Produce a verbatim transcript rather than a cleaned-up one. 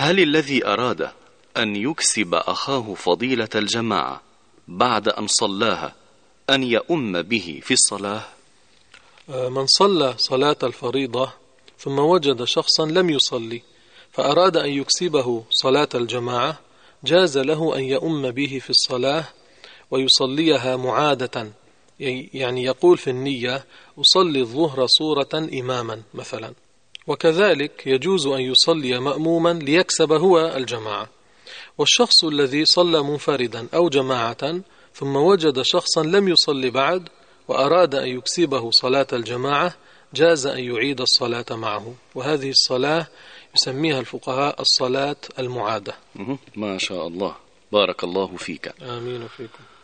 هل الذي أراد أن يكسب أخاه فضيلة الجماعة بعد أن صلاها أن يؤم به في الصلاة؟ من صلى صلاة الفريضة ثم وجد شخصا لم يصلي فأراد أن يكسبه صلاة الجماعة، جاز له أن يؤم به في الصلاة ويصليها معادة، يعني يقول في النية أصلي الظهر صورة إماما مثلا، وكذلك يجوز أن يصلي مأموما ليكسب هو الجماعة. والشخص الذي صلى منفردا أو جماعة ثم وجد شخصا لم يصلي بعد وأراد أن يكسبه صلاة الجماعة، جاز أن يعيد الصلاة معه، وهذه الصلاة يسميها الفقهاء الصلاة المعادة. ما شاء الله، بارك الله فيك. آمين فيكم.